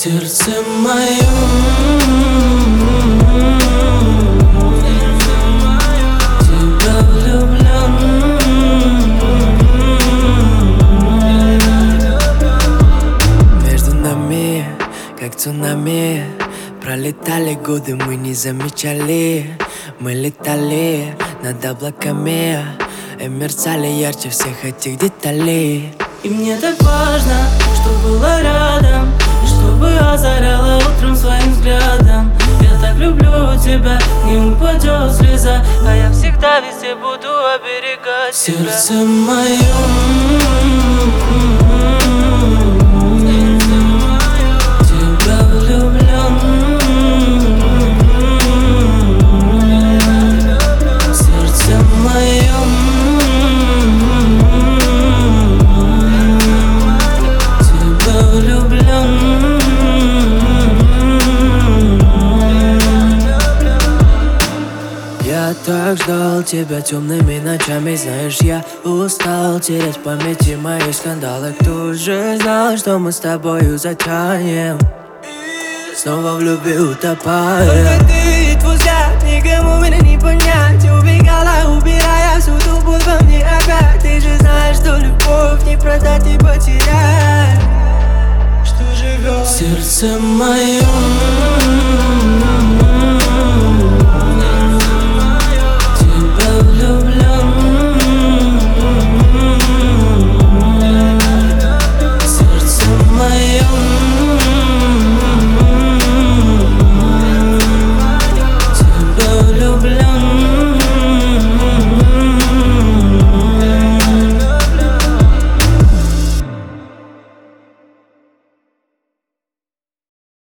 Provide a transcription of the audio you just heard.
сердце моем. Тебя влюблен. Между нами, как цунами, пролетали годы, мы не замечали. Мы летали над облаками и мерцали ярче всех этих деталей. И мне так важно, что было рядом, и чтобы озаряла утром своим взглядом. Я так люблю тебя, не упадет слеза, а я всегда везде буду оберегать тебя. Сердце моем. Тебя влюблен. Сердце моем. Я так ждал тебя темными ночами. Знаешь, я устал терять в памяти мои скандалы. Кто же знал, что мы с тобою затянем, снова в любви утопаем. Только ты и твой взгляд, никому меня не понять. Убегала, убирая всю ту боль во мне опять. Ты же знаешь, что любовь не продать и потерять, что живет Сердце моем.